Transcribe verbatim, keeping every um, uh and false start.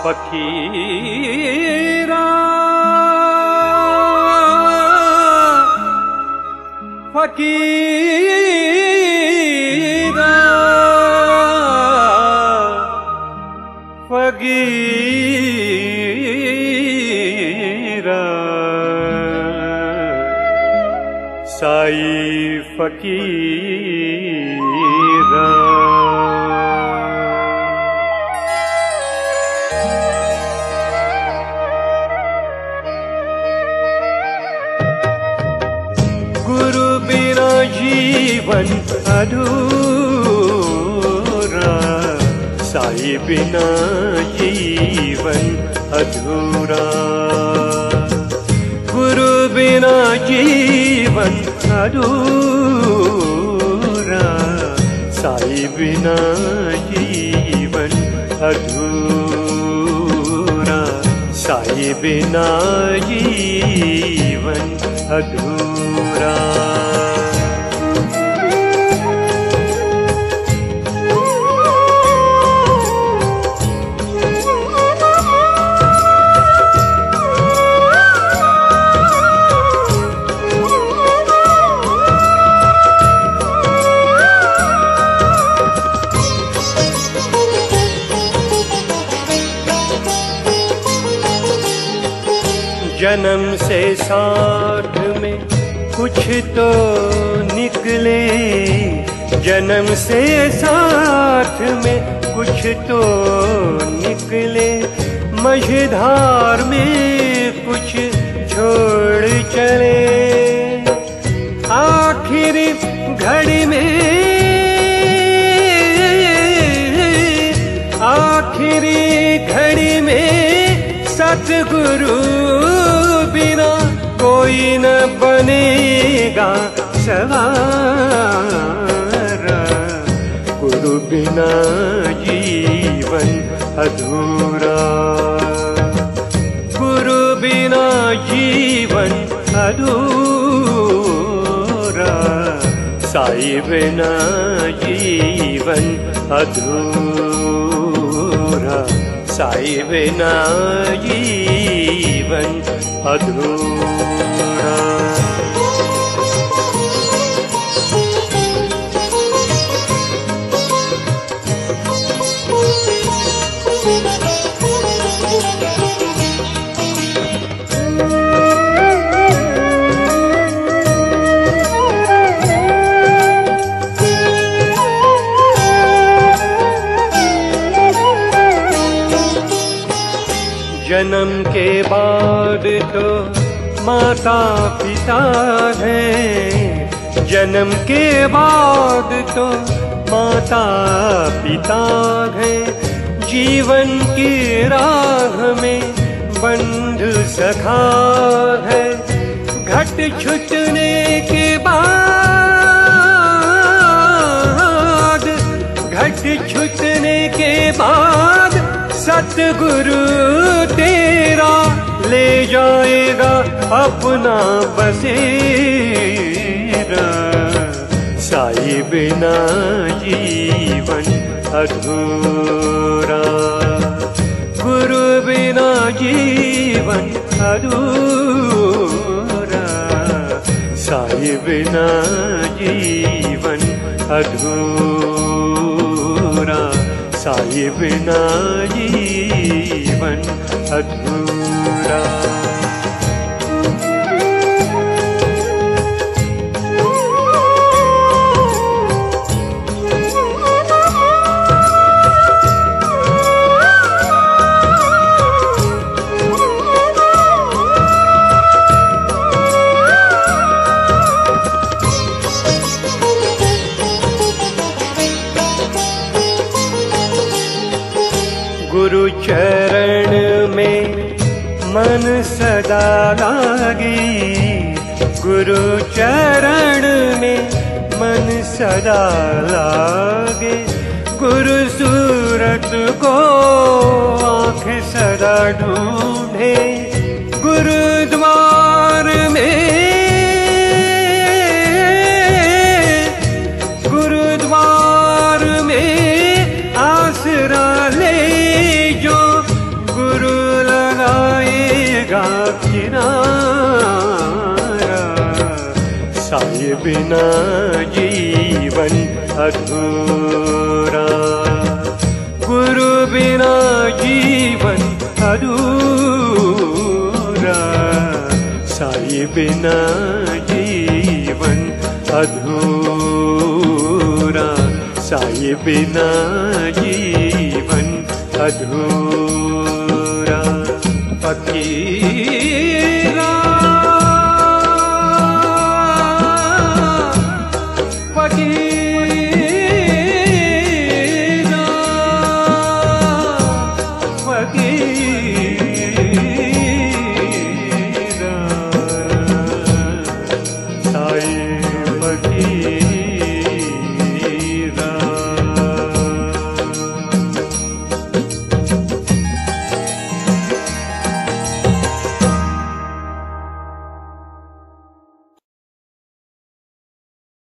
फकीरा फकीरा फकीरा साई फकीरा। गुरु बिना जीवन अधूरा, साई बिना जीवन अधूरा। गुरु बिना जीवन अधूरा, साई बिना जीवन अधूरा, साई बिना जीवन अधूरा। जन्म से साथ में कुछ तो निकले, जन्म से साथ में कुछ तो निकले, मझधार में कुछ छोड़ चले। आखिरी घड़ी में, आखिरी घड़ी में सतगुरु बिना कोई न बनेगा सवारा। गुरु बिना जीवन अधूरा, गुरु बिना जीवन अधूरा, साई बिना जीवन अधूरा, साई बिना जीवन अधूरा। जन्म के बाद तो माता पिता है, जन्म के बाद तो माता पिता है। जीवन की राह में बंधु सखा है, घट छूटने के बाद, घट छूटने के बाद सतगुरु तेरा ले जाएगा अपना बसेरा। साई बिना जीवन अधूरा, गुरु बिना जीवन अधूरा, साई बिना जीवन अधूरा, साई बिना जीवन अधूरा। गुरु चरण में मन सदा लागे, गुरु चरण में मन सदा लागे। गुरु सूरत को आँख सदा ढूंढे, गुरुद्वार में, गुरुद्वार में आसरा ले जो किनारा, साईं बिना जीवन अधूरा, गुरु बिना जीवन अधूरा, साईं बिना जीवन अधूरा, साईं बिना जीवन अधूरा। फकीर